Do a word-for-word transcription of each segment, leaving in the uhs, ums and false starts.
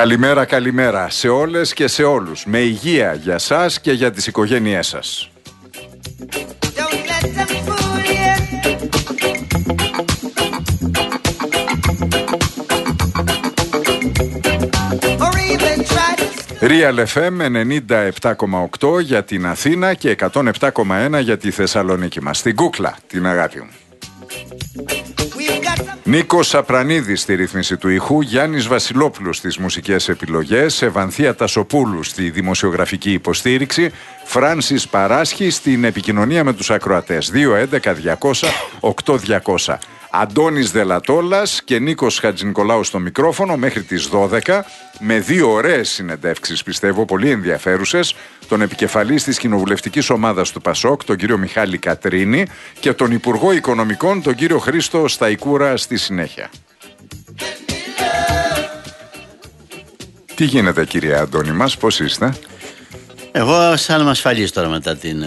Καλημέρα, καλημέρα σε όλες και σε όλους. Με υγεία για σας και για τις οικογένειές σας. Real εφ εμ ενενήντα επτά κόμμα οκτώ για την Αθήνα και εκατόν επτά κόμμα ένα για τη Θεσσαλονίκη μας. Στην κούκλα, την αγάπη μου. Νίκος Σαπρανίδης στη ρύθμιση του ήχου, Γιάννης Βασιλόπουλος στις μουσικές επιλογές, Ευανθία Τασοπούλου στη δημοσιογραφική υποστήριξη, Φράνσις Παράσχη στην επικοινωνία με τους ακροατές. δύο έντεκα διακόσια οκτώ διακόσια. Αντώνης Δελατόλας και Νίκος Χατζηνικολάου στο μικρόφωνο μέχρι τις δώδεκα, με δύο ωραίες συνεντεύξεις, πιστεύω, πολύ ενδιαφέρουσες, τον επικεφαλής της κοινοβουλευτικής ομάδας του ΠΑΣΟΚ, τον κύριο Μιχάλη Κατρίνη, και τον Υπουργό Οικονομικών, τον κύριο Χρήστο Σταϊκούρα, στη συνέχεια. Τι γίνεται, κύριε Αντώνη μας, πώς είστε? Εγώ αισθάνομαι ασφαλής τώρα μετά την,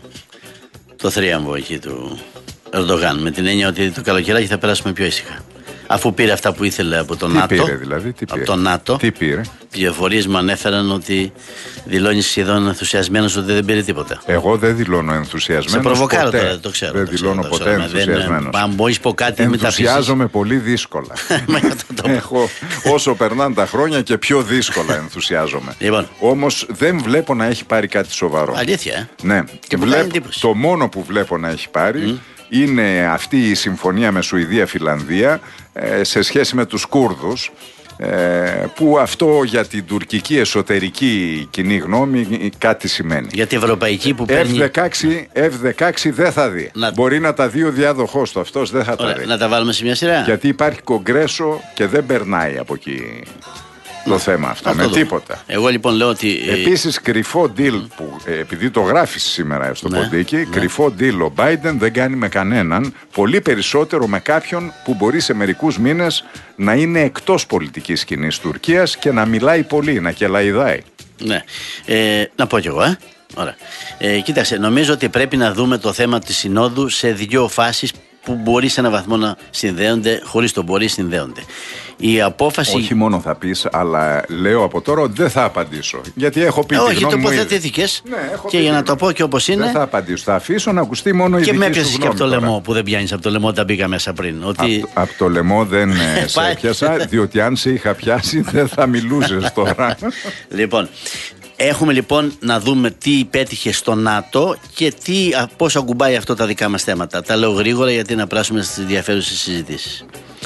το θρίαμβο εκεί του Ερντογάν, με την έννοια ότι το καλοκαιράκι θα περάσουμε πιο ήσυχα. Αφού πήρε αυτά που ήθελε από το τι ΝΑΤΟ. Πήρε, δηλαδή, τι πήρε. Από το ΝΑΤΟ. Τι πήρε. Πληροφορίες μου ανέφεραν ότι δηλώνει σχεδόν ενθουσιασμένος ότι δεν πήρε τίποτα. Εγώ δεν δηλώνω ενθουσιασμένος. Σε προβοκάρω ποτέ. τώρα, το ξέρω. Δεν το δηλώνω ξέρω, ποτέ ενθουσιασμένος. Αν μπορείς πω κάτι, ενθουσιάζομαι πολύ δύσκολα. Έχω, όσο περνάνε τα χρόνια και πιο δύσκολα ενθουσιάζομαι. Λοιπόν. Όμως δεν βλέπω να έχει πάρει κάτι σοβαρό. Αλήθεια, ε? Ναι. Και Βλέπ, το μόνο που βλέπω να έχει πάρει mm. είναι αυτή η συμφωνία με Σουηδία-Φιλανδία ε, σε σχέση με τους Κούρδους, ε, που αυτό για την τουρκική εσωτερική κοινή γνώμη κάτι σημαίνει. Για την ευρωπαϊκή που παίρνει εφ δεκαέξι δεν θα δει. Να... Μπορεί να τα δει ο διάδοχός του, αυτός δεν θα Ωραία, τα δει. Να τα βάλουμε σε μια σειρά. Γιατί υπάρχει κογκρέσο και δεν περνάει από εκεί το θέμα αυτό, με τίποτα. Εγώ λοιπόν λέω ότι. Επίσης, κρυφό deal mm. που, επειδή το γράφεις σήμερα στο ναι, ποντίκι, ναι. κρυφό deal ο Biden δεν κάνει με κανέναν, πολύ περισσότερο με κάποιον που μπορεί σε μερικούς μήνες να είναι εκτός πολιτικής σκηνής Τουρκίας και να μιλάει πολύ, να κελαϊδάει. Ναι. Ε, να πω κι εγώ, ε. Ωραία. Ε, κοίταξε, νομίζω ότι πρέπει να δούμε το θέμα της Συνόδου σε δύο φάσεις που μπορεί σε έναν βαθμό να συνδέονται, χωρίς το μπορεί συνδέονται. Η απόφαση... Όχι μόνο θα πεις, αλλά λέω από τώρα ότι δεν θα απαντήσω. Γιατί έχω πει. Ε, τη όχι, γνώμη τοποθετήθηκες. Ναι, και για να το πω και όπως είναι. Δεν θα απαντήσω. Θα αφήσω να ακουστεί μόνο η δική σου γνώμη. Και με έπιασες και από το λαιμό που δεν πιάνεις από το λαιμό όταν μπήκα μέσα πριν. Ότι... Από, από το λαιμό δεν σε έπιασα, διότι αν σε είχα πιάσει δεν θα μιλούσες τώρα. Λοιπόν. Έχουμε λοιπόν να δούμε τι πέτυχε στο ΝΑΤΟ και τι, πώς ακουμπάει αυτό τα δικά μας θέματα. Τα λέω γρήγορα γιατί να πράσουμε στις ενδιαφέρουσες συζητήσεις.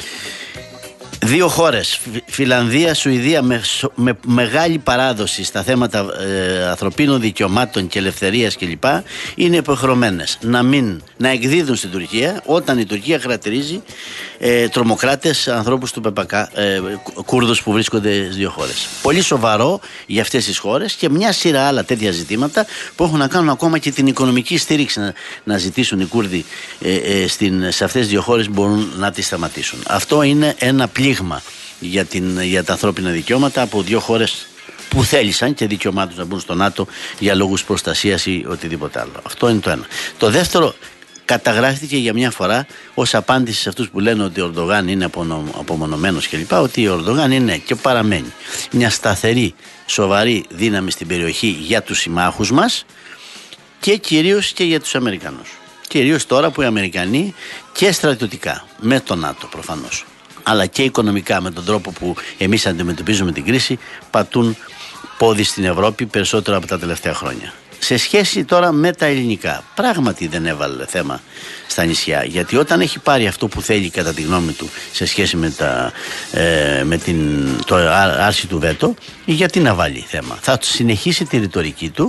Δύο χώρες, Φιλανδία, Σουηδία, με, με μεγάλη παράδοση στα θέματα ε, ανθρωπίνων δικαιωμάτων και ελευθερίας κλπ, είναι υποχρεωμένες να, μην, να εκδίδουν στην Τουρκία όταν η Τουρκία χαρακτηρίζει ε, τρομοκράτες, ανθρώπους του ΠΚΚ, ε, Κούρδους που βρίσκονται στις δύο χώρες. Πολύ σοβαρό για αυτές τις χώρες και μια σειρά άλλα τέτοια ζητήματα που έχουν να κάνουν ακόμα και την οικονομική στήριξη να, να ζητήσουν οι Κούρδοι ε, ε, στην, σε αυτές τις δύο χώρες μπορούν να τις σταματήσουν. Αυτό είναι ένα πλήγμα για, την, για τα ανθρώπινα δικαιώματα από δύο χώρες που θέλησαν και δικαιωμά τους να μπουν στο ΝΑΤΟ για λόγους προστασίας ή οτιδήποτε άλλο. Αυτό είναι το ένα. Το δεύτερο, καταγράφηκε για μια φορά ως απάντηση σε αυτούς που λένε ότι ο Ερντογάν είναι απομονωμένος κλπ, ότι ο Ερντογάν είναι και παραμένει μια σταθερή, σοβαρή δύναμη στην περιοχή για τους συμμάχους μας και κυρίως και για τους Αμερικανούς. Κυρίως τώρα που οι Αμερικανοί και στρατιωτικά με το ΝΑΤΟ προφανώς, αλλά και οικονομικά με τον τρόπο που εμείς αντιμετωπίζουμε την κρίση, πατούν πόδι στην Ευρώπη περισσότερο από τα τελευταία χρόνια. Σε σχέση τώρα με τα ελληνικά, πράγματι δεν έβαλε θέμα στα νησιά, γιατί όταν έχει πάρει αυτό που θέλει κατά τη γνώμη του σε σχέση με, τα, ε, με την, το άρση του βέτο, γιατί να βάλει θέμα? Θα συνεχίσει τη ρητορική του.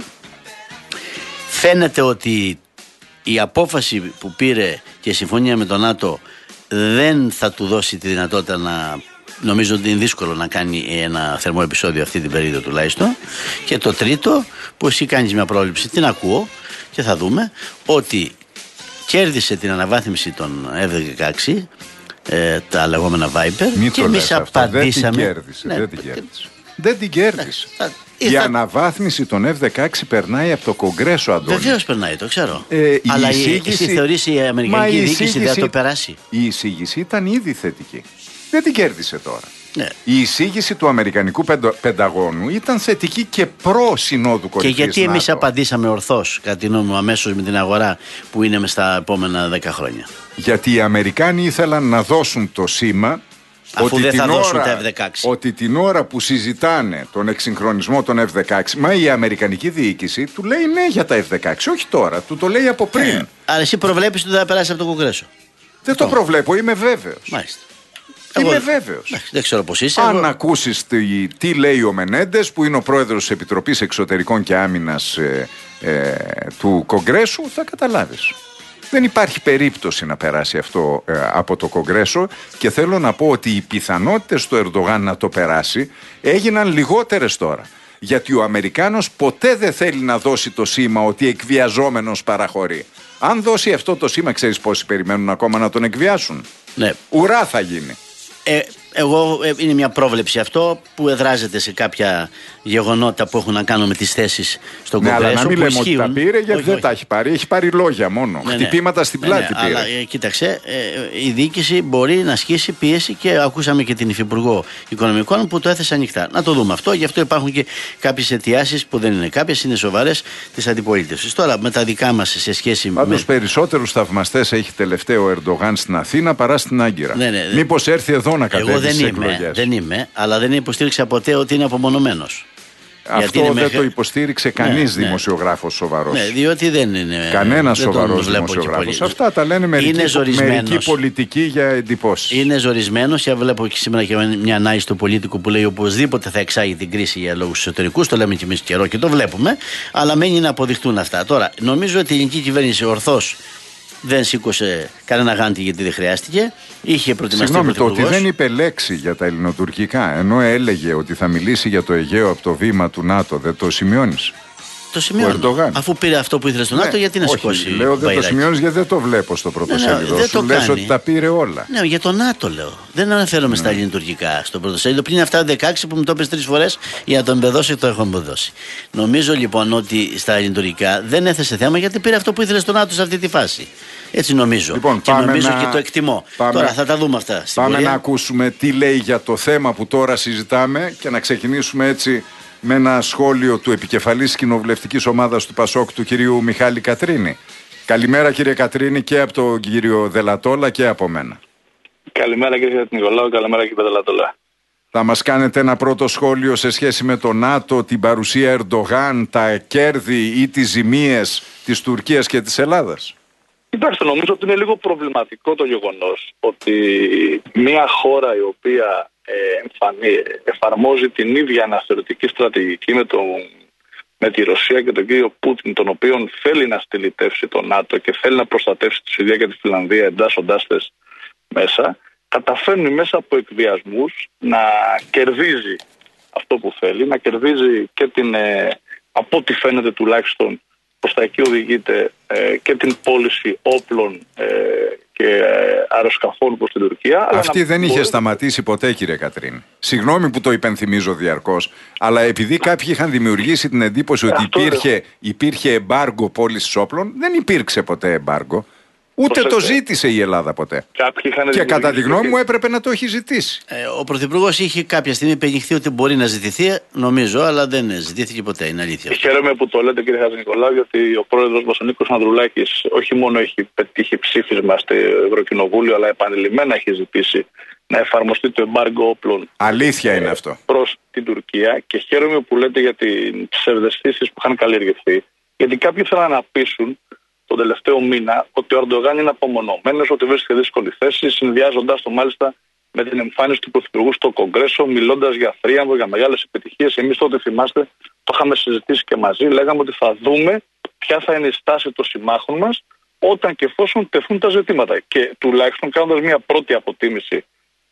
Φαίνεται ότι η απόφαση που πήρε και η συμφωνία με τον ΝΑΤΟ δεν θα του δώσει τη δυνατότητα να... Νομίζω ότι είναι δύσκολο να κάνει ένα θερμό επεισόδιο αυτή την περίοδο τουλάχιστον. Και το τρίτο, που εσύ κάνεις μια πρόληψη, την ακούω και θα δούμε, ότι κέρδισε την αναβάθμιση των εφ δεκαέξι, ε, τα λεγόμενα Viper, Μην και εμείς απαντήσαμε. Δεν την κέρδισε. Ναι, δεν την κέρδισε. Δεν την κέρδισε. Ναι, η θα... αναβάθμιση των εφ δεκαέξι περνάει από το Κογκρέσο, Αντώνη. Βεβαίως περνάει, το ξέρω. Ε, Αλλά η εισήγηση... εσύ θεωρείς η Αμερικανική διοίκηση δεν θα το περάσει? Η εισήγηση ήταν ήδη θετική. Δεν την κέρδισε τώρα. Ναι. Η εισήγηση του Αμερικανικού Πενταγώνου ήταν θετική και προ-συνόδου κορυφής. Και γιατί εμείς απαντήσαμε ορθώς, κατά τη γνώμη μου, αμέσως με την αγορά που είναι μες στα επόμενα δέκα χρόνια. Γιατί οι Αμερικάνοι ήθελαν να δώσουν το σήμα. Αφού ότι δεν θα ώρα, δώσουν τα εφ δεκαέξι. Ότι την ώρα που συζητάνε τον εξυγχρονισμό των εφ δεκαέξι, μα η Αμερικανική διοίκηση του λέει ναι για τα εφ δεκαέξι, όχι τώρα, του το λέει από πριν. Ε, αλλά εσύ προβλέπεις ότι θα περάσει από το Κογκρέσο. Δεν το, το προβλέπω, είμαι βέβαιος. Μάλιστα. Είμαι Εγώ, βέβαιος. Δεν ξέρω πώς είσαι. Αν εγώ... ακούσεις τι, τι λέει ο Μενέντες, που είναι ο πρόεδρος της Επιτροπής Εξωτερικών και Άμυνας ε, ε, του Κογκρέσου, θα καταλάβεις. Δεν υπάρχει περίπτωση να περάσει αυτό ε, από το Κογκρέσο και θέλω να πω ότι οι πιθανότητες του Ερντογάν να το περάσει έγιναν λιγότερες τώρα. Γιατί ο Αμερικάνος ποτέ δεν θέλει να δώσει το σήμα ότι εκβιαζόμενος παραχωρεί. Αν δώσει αυτό το σήμα, ξέρεις πόσοι περιμένουν ακόμα να τον εκβιάσουν. Ναι. Ουρά θα γίνει. Ε, εγώ ε, είναι μια πρόβλεψη αυτό που εδράζεται σε κάποια γεγονότα που έχουν να κάνουν με τις θέσεις στον ναι, Κογκρέσο. Αλλά να μην λέμε ισχύουν. ότι τα πήρε, γιατί όχι, δεν όχι. τα έχει πάρει. Έχει πάρει λόγια μόνο. Ναι, Χτυπήματα ναι. στην Ναι, πλάτη ναι, πήρε. Αλλά ε, κοίταξε, ε, η διοίκηση μπορεί να ασκήσει πίεση και ακούσαμε και την Υφυπουργό Οικονομικών που το έθεσε ανοιχτά. Να το δούμε αυτό. Γι' αυτό υπάρχουν και κάποιες αιτιάσεις που δεν είναι κάποιες, είναι σοβαρές της αντιπολίτευσης. Τώρα με τα δικά μας σε σχέση Πάντως, με. Πάντως περισσότερους θαυμαστές έχει τελευταίο ο Ερντογάν στην Αθήνα παρά στην Άγκυρα. Ναι, ναι, Μήπως έρθει εδώ να κατέβει στις εκλογές. Δεν είμαι, αλλά δεν υποστήριξα ποτέ ότι είναι απομονωμένος. Αυτό δεν μέχρι... το υποστήριξε κανείς ναι, δημοσιογράφος σοβαρός. Ναι, διότι δεν είναι. Κανένας σοβαρός δημοσιογράφος. Αυτά τα λένε μερικοί, μερικοί πολιτικοί για εντυπώσεις. Είναι ζορισμένος και βλέπω και σήμερα και μια ανάλυση του πολίτικου που λέει οπωσδήποτε θα εξάγει την κρίση για λόγους εσωτερικούς. Το λέμε και εμείς καιρό και το βλέπουμε. Αλλά μένει να αποδειχτούν αυτά. Τώρα, νομίζω ότι η ελληνική κυβέρνηση ορθώς δεν σήκωσε κανένα γάντι γιατί δεν χρειάστηκε. Είχε προετοιμαστεί. Συγγνώμη, το ότι δεν είπε λέξη για τα ελληνοτουρκικά, ενώ έλεγε ότι θα μιλήσει για το Αιγαίο από το βήμα του ΝΑΤΟ, δεν το σημειώνεις? Το σημειώνω. Αφού πήρε αυτό που ήθελε στο ΝΑΤΟ, ναι, γιατί να σηκώσει. Λέω δεν μπαϊράκι. Το σημειώνεις γιατί δεν το βλέπω στο πρωτοσέλιδο. Ναι, ναι, σου λες ότι τα πήρε όλα. Ναι, για το ΝΑΤΟ λέω. Δεν αναφέρομαι ναι. στα ελληνοτουρκικά στο πρωτοσέλιδο. Πριν αυτά δεκαέξι που μου το είπες τρεις φορές για να το εμπεδώσει, το έχω εμπεδώσει. Νομίζω λοιπόν ότι στα ελληνοτουρκικά δεν έθεσε θέμα γιατί πήρε αυτό που ήθελε στο ΝΑΤΟ σε αυτή τη φάση. Έτσι νομίζω. Λοιπόν, και νομίζω να... και το εκτιμώ. Πάμε... Τώρα θα τα δούμε αυτά. Πάμε πορεία. να ακούσουμε τι λέει για το θέμα που τώρα συζητάμε και να ξεκινήσουμε έτσι με ένα σχόλιο του επικεφαλής κοινοβουλευτικής ομάδας του Πασόκ, του κυρίου Μιχάλη Κατρίνη. Καλημέρα κύριε Κατρίνη και από τον κύριο Δελατόλα και από μένα. Καλημέρα κύριε Νικολάου, καλημέρα κύριε Δελατόλα. Θα μας κάνετε ένα πρώτο σχόλιο σε σχέση με το ΝΑΤΟ, την παρουσία Ερντογάν, τα κέρδη ή τις ζημίες της Τουρκίας και της Ελλάδας? Κοιτάξτε, νομίζω ότι είναι λίγο προβληματικό το γεγονός ότι μια χώρα η οποία ε, εμφανί, εφαρμόζει την ίδια αναθεωρητική στρατηγική με, τον, με τη Ρωσία και τον κύριο Πούτιν, τον οποίον θέλει να στυλιτεύσει το ΝΑΤΟ και θέλει να προστατεύσει τη Σουηδία και τη Φινλανδία εντάσσοντάς τες μέσα, καταφέρνει μέσα από εκβιασμούς να κερδίζει αυτό που θέλει, να κερδίζει και την, ε, από ό,τι φαίνεται τουλάχιστον, προς τα εκεί οδηγείται ε, και την πώληση όπλων ε, και ε, αεροσκαφών προς την Τουρκία. Αυτή αλλά δεν μπορεί... είχε σταματήσει ποτέ κύριε Κατρίνη. Συγγνώμη που το υπενθυμίζω διαρκώς, αλλά επειδή κάποιοι είχαν δημιουργήσει την εντύπωση ότι υπήρχε, υπήρχε εμπάργκο πώλησης όπλων, δεν υπήρξε ποτέ εμπάργκο. Ούτε Προσέξτε. το ζήτησε η Ελλάδα ποτέ. Και κατά τη γνώμη μου έπρεπε να το έχει ζητήσει. Ε, ο Πρωθυπουργός είχε κάποια στιγμή πενιχθεί ότι μπορεί να ζητηθεί, νομίζω, αλλά δεν ζητήθηκε ποτέ. Είναι αλήθεια. Χαίρομαι που το λέτε κύριε Χατζηνικολάου, γιατί ο πρόεδρος μας ο Νίκος Ανδρουλάκης όχι μόνο έχει πετύχει ψήφισμα στο Ευρωκοινοβούλιο, αλλά επανειλημμένα έχει ζητήσει να εφαρμοστεί το εμπάργκο όπλων. Αλήθεια ε, είναι αυτό. Προς την Τουρκία. Και χαίρομαι που λέτε για τις ψευδαισθήσεις που είχαν καλλιεργηθεί, γιατί κάποιοι θέλαν να πείσουν τον τελευταίο μήνα ότι ο Ερντογάν είναι απομονωμένος, ότι βρίσκεται δύσκολη θέση, συνδυάζοντας το μάλιστα με την εμφάνιση του Πρωθυπουργού στο Κογκρέσο, μιλώντας για θρίαμβο, για μεγάλες επιτυχίες. Εμείς τότε, θυμάστε, το είχαμε συζητήσει και μαζί, λέγαμε ότι θα δούμε ποια θα είναι η στάση των συμμάχων μας όταν και εφόσον τεθούν τα ζητήματα. Και τουλάχιστον κάνοντας μια πρώτη αποτίμηση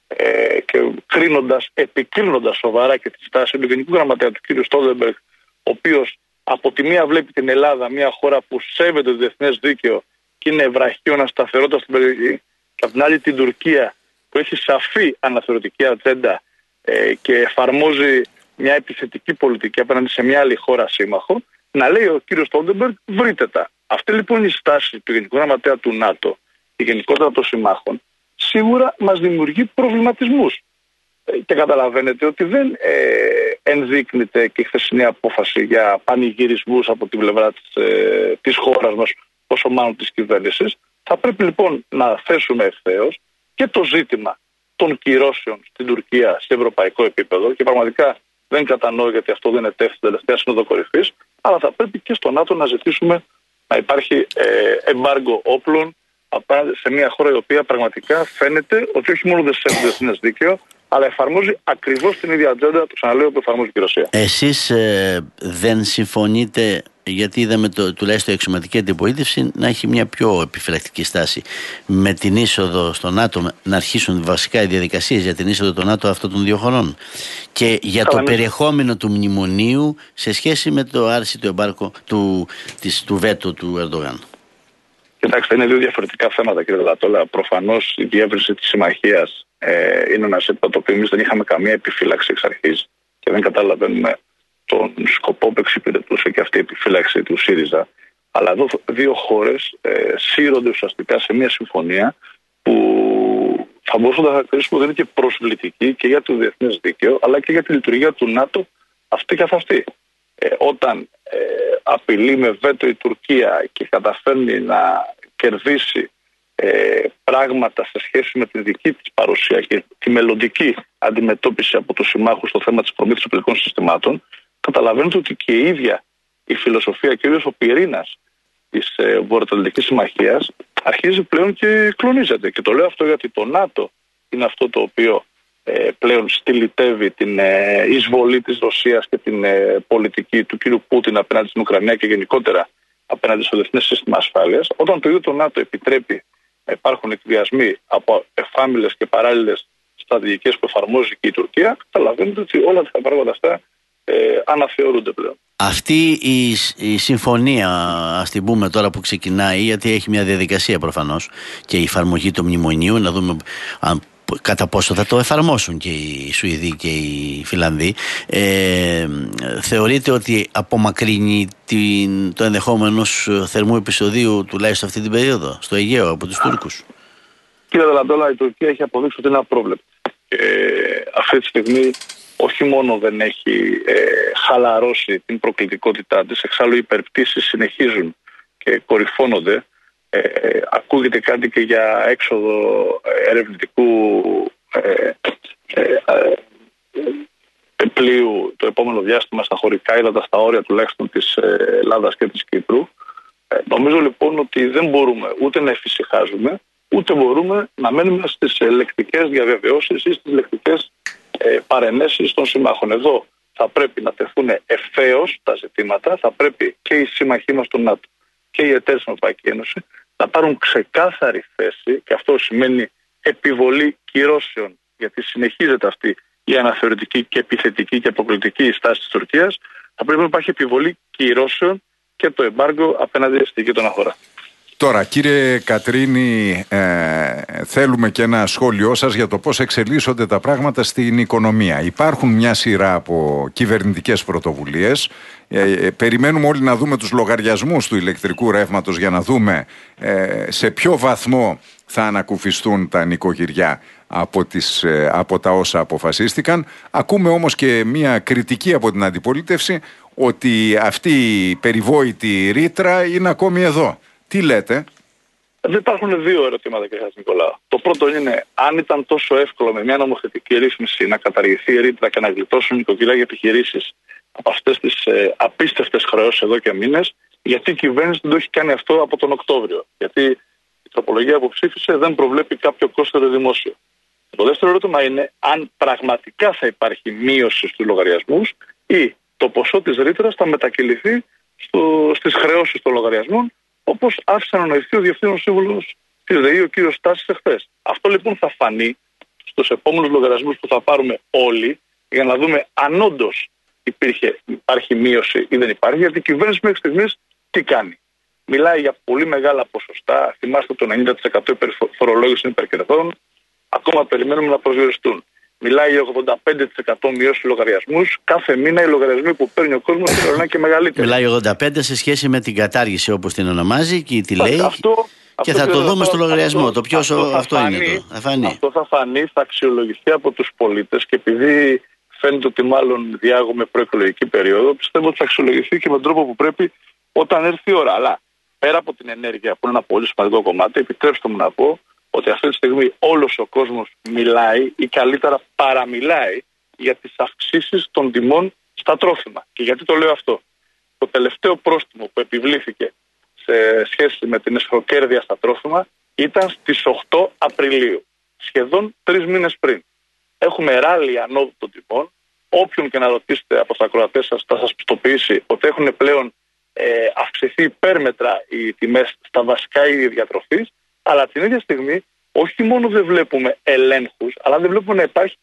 ε, και κρίνοντας, επικρίνοντας σοβαρά και τη στάση του Γενικού Γραμματέα του κ. Στόλτεμπεργκ, ο οποίος από τη μία βλέπει την Ελλάδα, μια χώρα που σέβεται το διεθνές δίκαιο και είναι βραχίωνα σταθερότητα στην περιοχή, και από την άλλη την Τουρκία που έχει σαφή αναθεωρητική ατζέντα ε, και εφαρμόζει μια επιθετική πολιτική απέναντι σε μια άλλη χώρα σύμμαχο, να λέει ο κύριος Στόλτεμπεργκ, βρείτε τα. Αυτή λοιπόν η στάση του Γενικού Γραμματέα του ΝΑΤΟ και γενικότερα των συμμάχων σίγουρα μας δημιουργεί προβληματισμούς. Και καταλαβαίνετε ότι δεν ε, ενδείκνυται και η χθεσινή απόφαση για πανηγυρισμούς από την πλευρά της, ε, της χώρας μας, όσο μάλλον της κυβέρνησης. Θα πρέπει λοιπόν να θέσουμε ευθέως και το ζήτημα των κυρώσεων στην Τουρκία σε ευρωπαϊκό επίπεδο, και πραγματικά δεν κατανοώ γιατί αυτό δεν ετέθη στην τελευταία Σύνοδο Κορυφής, αλλά θα πρέπει και στο ΝΑΤΟ να ζητήσουμε να υπάρχει ε, εμπάργκο όπλων σε μια χώρα η οποία πραγματικά φαίνεται ότι όχι μόνο δεν σέβεται το διεθνές δίκαιο, αλλά εφαρμόζει ακριβώς την ίδια ατζέντα, το ξαναλέω, που εφαρμόζει και η Ρωσία. Εσείς ε, δεν συμφωνείτε, γιατί είδαμε το, τουλάχιστον η εξωματική αντιπολίτευση να έχει μια πιο επιφυλακτική στάση με την είσοδο στο ΝΑΤΟ, να αρχίσουν βασικά οι διαδικασίες για την είσοδο του ΝΑΤΟ αυτών των δύο χωρών, και για Καλά, το ναι. περιεχόμενο του μνημονίου σε σχέση με το άρση του εμπάρκου του, της, του βέτο του Ερντογάν? Κοιτάξτε, είναι δύο διαφορετικά θέματα, κύριε Δελατόλα. Προφανώς η διεύρυνση της συμμαχίας ε, είναι ένα ζήτημα το οποίο εμείς δεν είχαμε καμία επιφύλαξη εξ αρχής και δεν καταλαβαίνουμε τον σκοπό που εξυπηρετούσε και αυτή η επιφύλαξη του ΣΥΡΙΖΑ. Αλλά εδώ δύο χώρες ε, σύρονται ουσιαστικά σε μια συμφωνία που θα μπορούσαμε να χαρακτηρίσουμε ότι είναι και προσβλητική και για το διεθνές δίκαιο, αλλά και για τη λειτουργία του ΝΑΤΟ αυτή καθ' αυτή. Ε, όταν ε, απειλεί με βέτο η Τουρκία και καταφέρνει να κερδίσει ε, πράγματα σε σχέση με την δική της παρουσία και τη μελλοντική αντιμετώπιση από τους συμμάχους στο θέμα της προμήθειας οπλικών συστημάτων, καταλαβαίνετε ότι και η ίδια η φιλοσοφία και ο ίδιος ο πυρήνας της ε, Βορειοατλαντικής Συμμαχίας αρχίζει πλέον και κλονίζεται. Και το λέω αυτό γιατί το ΝΑΤΟ είναι αυτό το οποίο ε, πλέον στυλιτεύει την ε, εισβολή της Ρωσίας και την ε, πολιτική του κ. Πούτιν απέναντι στην Ουκρανία και γενικότερα απέναντι στο διεθνές σύστημα ασφάλειας. Όταν το ίδιο το ΝΑΤΟ επιτρέπει να υπάρχουν εκβιασμοί από εφάμιλες και παράλληλες στρατηγικές που εφαρμόζει και η Τουρκία, καταλαβαίνετε ότι όλα τα πράγματα αυτά ε, αναθεωρούνται πλέον. Αυτή η, η συμφωνία, ας την πούμε τώρα που ξεκινάει, γιατί έχει μια διαδικασία προφανώς και η εφαρμογή του μνημονίου, να δούμε αν, κατά πόσο θα το εφαρμόσουν και οι Σουηδοί και οι Φιλανδοί, ε, θεωρείτε ότι απομακρύνει την, το ενδεχόμενο θερμού επεισοδίου τουλάχιστον αυτή την περίοδο στο Αιγαίο από τους Τούρκους? Κύριε Δελαντόλα, η Τουρκία έχει αποδείξει ότι είναι απρόβλεπτη. Ε, αυτή τη στιγμή όχι μόνο δεν έχει ε, χαλαρώσει την προκλητικότητά της, εξάλλου οι υπερπτήσεις συνεχίζουν και κορυφώνονται. Ε, ακούγεται κάτι και για έξοδο ερευνητικού ε, ε, ε, πλοίου το επόμενο διάστημα στα χωρικά ύδατα, στα όρια τουλάχιστον της Ελλάδας και της Κύπρου. Ε, νομίζω λοιπόν ότι δεν μπορούμε ούτε να εφησυχάζουμε, ούτε μπορούμε να μένουμε στις λεκτικές διαβεβαιώσεις ή στις λεκτικές ε, παρενέσεις των συμμάχων. Εδώ θα πρέπει να τεθούν ευθέως τα ζητήματα, θα πρέπει και οι σύμμαχοί μας του ΝΑΤΟ και οι εταίρες στην Ευρωπαϊκή Ένωση να πάρουν ξεκάθαρη θέση, και αυτό σημαίνει επιβολή κυρώσεων, γιατί συνεχίζεται αυτή η αναθεωρητική και επιθετική και αποκλειτική στάση της Τουρκίας. Θα πρέπει να υπάρχει επιβολή κυρώσεων και το εμπάργκο απέναντι στη γείτονα χώρα. Τώρα, κύριε Κατρίνη, ε, θέλουμε και ένα σχόλιο σας για το πώς εξελίσσονται τα πράγματα στην οικονομία. Υπάρχουν μια σειρά από κυβερνητικές πρωτοβουλίες. Ε, ε, περιμένουμε όλοι να δούμε τους λογαριασμούς του ηλεκτρικού ρεύματος για να δούμε ε, σε ποιο βαθμό θα ανακουφιστούν τα νοικοκυριά από, τις, ε, από τα όσα αποφασίστηκαν. Ακούμε όμως και μια κριτική από την αντιπολίτευση ότι αυτή η περιβόητη ρήτρα είναι ακόμη εδώ. Τι λέτε? Δεν υπάρχουν δύο ερωτήματα, κύριε Νικολάου. Το πρώτο είναι, αν ήταν τόσο εύκολο με μια νομοθετική ρύθμιση να καταργηθεί η ρήτρα και να γλιτώσουν νοικοκυριά για επιχειρήσεις από αυτές τις ε, απίστευτες χρεώσεις εδώ και μήνες, γιατί η κυβέρνηση δεν το έχει κάνει αυτό από τον Οκτώβριο? Γιατί η τροπολογία που ψήφισε δεν προβλέπει κάποιο κόστος δημόσιο. Το δεύτερο ερώτημα είναι αν πραγματικά θα υπάρχει μείωση στους λογαριασμούς ή το ποσό της ρήτρας θα μετακυληθεί στο, στις χρεώσεις των λογαριασμών, όπως άφησε να νοηθεί ο Διευθύνων Σύμβουλος της ΔΕΗ, ο κ. Στάσης, εχθές. Αυτό λοιπόν θα φανεί στους επόμενους λογαριασμούς που θα πάρουμε όλοι, για να δούμε αν όντως υπάρχει μείωση ή δεν υπάρχει, γιατί η κυβέρνηση μέχρι στιγμής τι κάνει? Μιλάει για πολύ μεγάλα ποσοστά. Θυμάστε το ενενήντα τοις εκατό φορολόγηση υπερκερδών, ακόμα περιμένουμε να προσδιοριστούν. μιλάει για ογδόντα πέντε τοις εκατό μειώσει λογαριασμούς. Κάθε μήνα οι λογαριασμοί που παίρνει ο κόσμος είναι όλο και μεγαλύτεροι. Μιλάει ογδόντα πέντε σε σχέση με την κατάργηση, όπως την ονομάζει και τη λέει. Αυτό, και αυτό θα το δούμε στο λογαριασμό. Αυτό, το ποιο αυτό, αυτό φανεί, είναι το. Θα φανεί. Αυτό θα φανεί, θα αξιολογηθεί από τους πολίτες και επειδή φαίνεται ότι μάλλον διάγουμε προεκλογική περίοδο, πιστεύω ότι θα αξιολογηθεί και με τον τρόπο που πρέπει όταν έρθει η ώρα. Αλλά πέρα από την ενέργεια που είναι ένα πολύ σημαντικό κομμάτι, επιτρέψτε μου να πω ότι αυτή τη στιγμή όλος ο κόσμος μιλάει ή καλύτερα παραμιλάει για τις αυξήσεις των τιμών στα τρόφιμα. Και γιατί το λέω αυτό? Το τελευταίο πρόστιμο που επιβλήθηκε σε σχέση με την εσχροκέρδεια στα τρόφιμα ήταν στις οκτώ Απριλίου, σχεδόν τρεις μήνες πριν. Έχουμε ράλι ανόδου των τιμών. Όποιον και να ρωτήσετε από τα ακροατές σας θα σας πιστοποιήσει ότι έχουν πλέον ε, αυξηθεί υπέρμετρα οι τιμές στα βασικά είδη διατροφής, αλλά την ίδια στιγμή όχι μόνο δεν βλέπουμε ελέγχους, αλλά δεν βλέπουμε να υπάρχει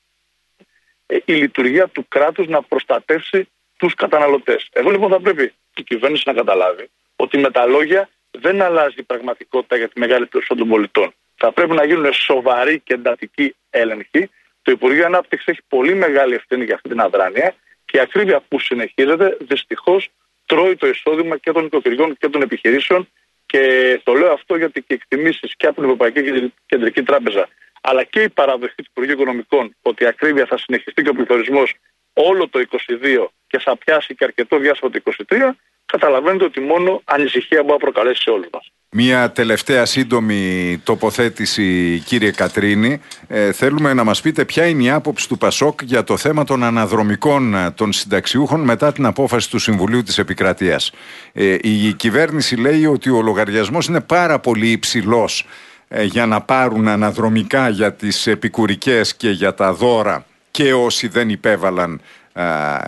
ε, η λειτουργία του κράτους να προστατεύσει τους καταναλωτές. Εδώ λοιπόν θα πρέπει η κυβέρνηση να καταλάβει ότι με τα λόγια δεν αλλάζει η πραγματικότητα για τη μεγάλη πλειοψηφία των πολιτών. Θα πρέπει να γίνουν σοβαροί και εντατικοί έλεγχοι. Το Υπουργείο Ανάπτυξης έχει πολύ μεγάλη ευθύνη για αυτή την αδράνεια και η ακρίβεια που συνεχίζεται δυστυχώς τρώει το εισόδημα και των οικοκυριών και των επιχειρήσεων. Και το λέω αυτό γιατί και εκτιμήσεις και από την Ευρωπαϊκή Κεντρική Τράπεζα αλλά και η παραδοχή του Υπουργείου Οικονομικών ότι η ακρίβεια θα συνεχιστεί και ο πληθωρισμός όλο το είκοσι δύο και θα πιάσει και αρκετό διάστημα το είκοσι τρία, καταλαβαίνετε ότι μόνο ανησυχία μπορεί να προκαλέσει σε όλους μας. Μία τελευταία σύντομη τοποθέτηση, κύριε Κατρίνη. Ε, θέλουμε να μας πείτε ποια είναι η άποψη του Πασόκ για το θέμα των αναδρομικών των συνταξιούχων μετά την απόφαση του Συμβουλίου της Επικρατείας. Ε, η κυβέρνηση λέει ότι ο λογαριασμός είναι πάρα πολύ υψηλός ε, για να πάρουν αναδρομικά για τις επικουρικές και για τα δώρα και όσοι δεν υπέβαλαν, ε,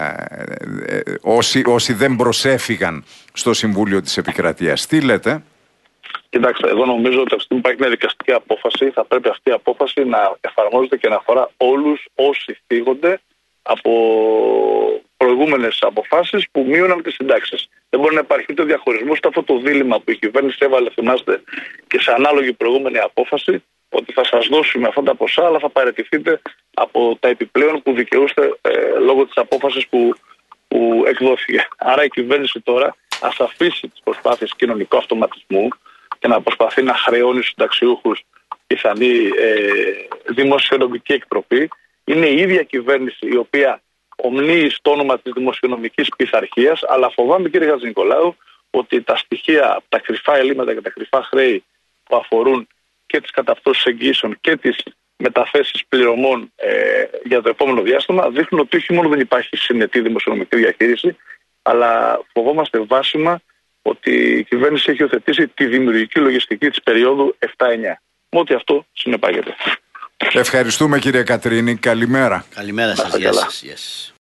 ε, όσοι, όσοι δεν προσέφυγαν στο Συμβούλιο της Επικρατείας. Τι λέτε? Κοιτάξτε, εγώ νομίζω ότι αυτή υπάρχει μια δικαστική απόφαση. Θα πρέπει αυτή η απόφαση να εφαρμόζεται και να αφορά όλους όσοι θίγονται από προηγούμενες αποφάσεις που μείωναν τις συντάξεις. Δεν μπορεί να υπάρχει ούτε διαχωρισμός, ούτε αυτό το δίλημμα που η κυβέρνηση έβαλε, θυμάστε, και σε ανάλογη προηγούμενη απόφαση, ότι θα σας δώσουμε αυτά τα ποσά, αλλά θα παραιτηθείτε από τα επιπλέον που δικαιούστε ε, λόγω της απόφασης που, που εκδόθηκε. Άρα η κυβέρνηση τώρα ας αφήσει τις προσπάθειες κοινωνικού αυτοματισμού και να προσπαθεί να χρεώνει στους συνταξιούχους πιθανή ε, δημοσιονομική εκτροπή. Είναι η ίδια κυβέρνηση η οποία ομνύει στο όνομα της δημοσιονομικής πειθαρχίας, αλλά φοβάμαι, κύριε Χατζηνικολάου, ότι τα στοιχεία, τα κρυφά ελλείμματα και τα κρυφά χρέη που αφορούν και τις καταπτώσεις εγγύσεων και τις μεταθέσεις πληρωμών ε, για το επόμενο διάστημα δείχνουν ότι όχι μόνο δεν υπάρχει συνετή δημοσιονομική διαχείριση, αλλά φοβόμαστε βάσιμα ότι η κυβέρνηση έχει υιοθετήσει τη δημιουργική λογιστική της περίοδου επτά εννιά. Με ό,τι αυτό συνεπάγεται. Ευχαριστούμε, κύριε Κατρίνη. Καλημέρα. Καλημέρα σας. Γεια σας.